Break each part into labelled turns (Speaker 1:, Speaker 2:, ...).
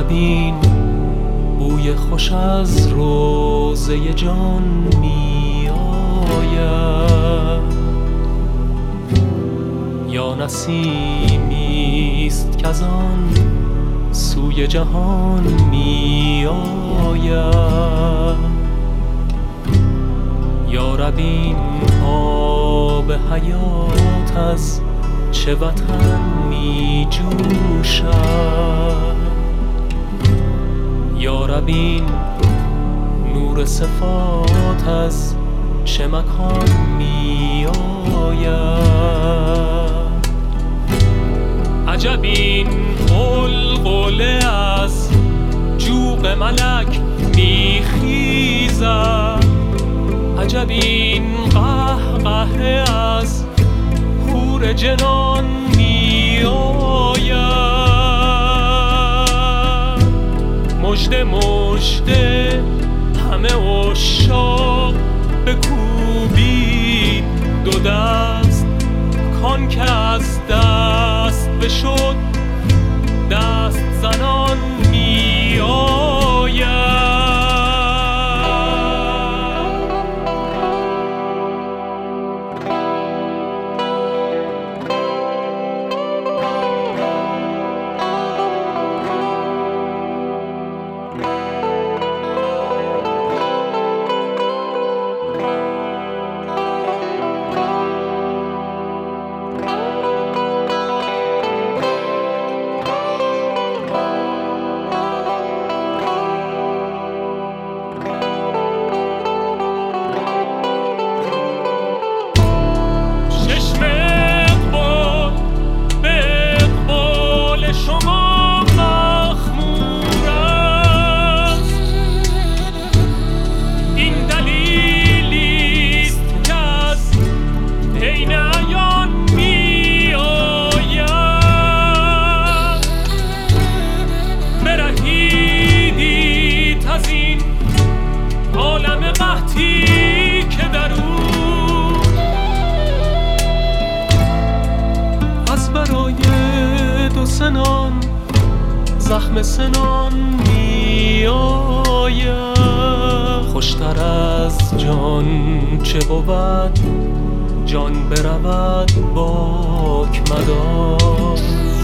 Speaker 1: این بوی خوش از روضه جان می آید، یا نسیمیست که از آن سوی جهان می آید. یا رب این آب حیات از چه وطن می جوشد، یا رب این نور صفات از چه مکان می آید. عجب این غلغله از جوق ملک می خیزد، عجب این قهقه از حور جنان می آید. مژده مژده همه عشاق بکوبید دو دست، کان که از دست بشد دست زنان می آید. سنان زخم سنان می آید. خوشتر از جان چه بود جان برود باک مدار،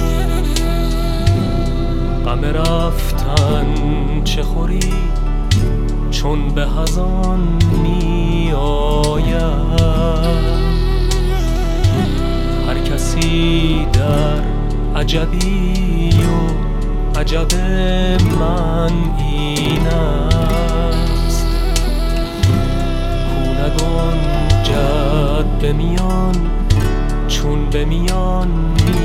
Speaker 1: غم رفتن چه خوری چون به هزان می آید. هر کسی در عجبی و عجب من این است، کو نگنجد به میان چون به میان